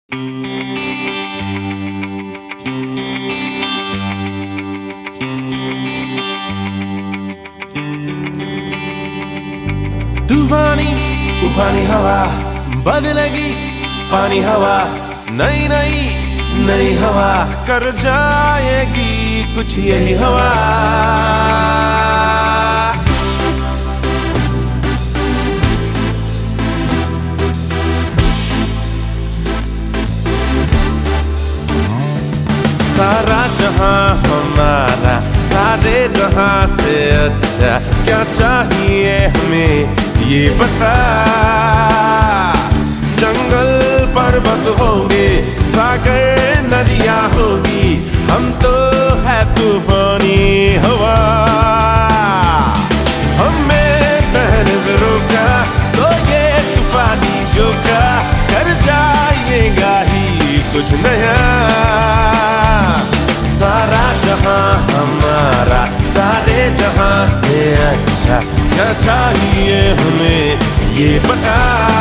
तूफानी उफानी हवा बदलेगी पानी हवा, नई नई नई हवा कर जाएगी कुछ यही हवा। सारा जहां हमारा, सारे जहां से अच्छा क्या चाहिए हमें ये बता। जंगल पर्वत होंगे, सागर नदियां होगी, हम तो है तूफानी हवा। हमें बहने से रोका तो ये तूफानी झोंका कर जाएगा ही कुछ नया। सारा जहां हमारा, सारे जहां से अच्छा क्या चाहिए हमें ये बता।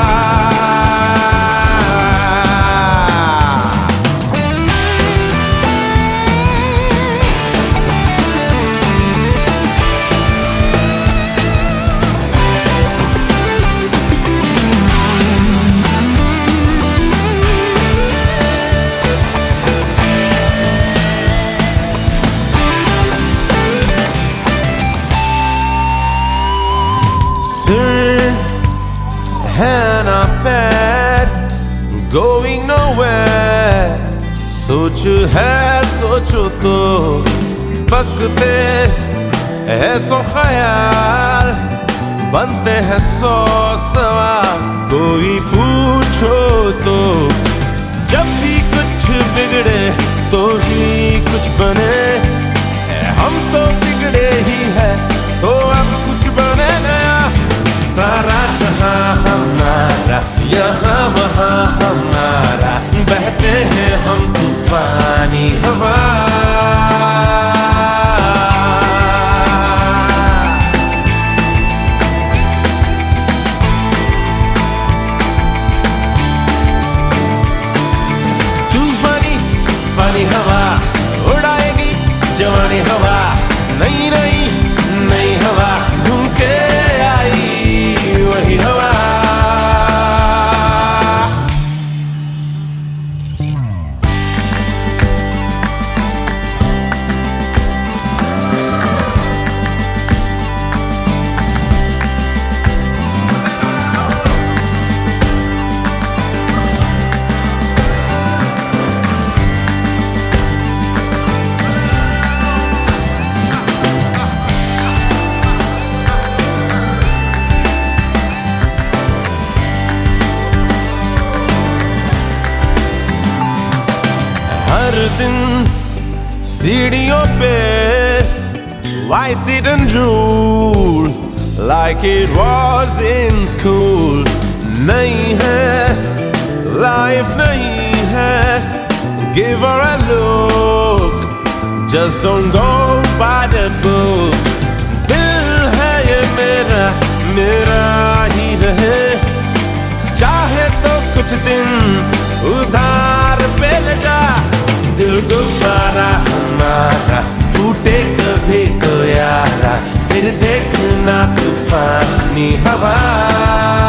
है ना पैर going nowhere, सोच है सोचो तो पकते है सौ ख्याल, बनते हैं सौ सवाल कोई पूछो तो। जब भी कुछ बिगड़े तो ही कुछ बने, हम तो बिगड़े ही है तो अब कुछ बने नया। सारा जहां हमारा, यहाँ वहाँ हमारा, बहते हैं हम तूफानी हवा। तूफानी फानी हवा उड़ाएगी जवानी हवा, नई नई नई हवा घूम के आई वही हवा। हर दिन सीढ़ियों पे why sit and drool like it was in school। नहीं है लाइफ नहीं है, give her a look, just don't go by the book। दिल है ये मेरा, मेरा ही रहे, चाहे तो कुछ दिन उधार पे लगा। दिल गुब्बारा हमारा टूटे कभी तो यारा, फिर देखना तूफानी हवा।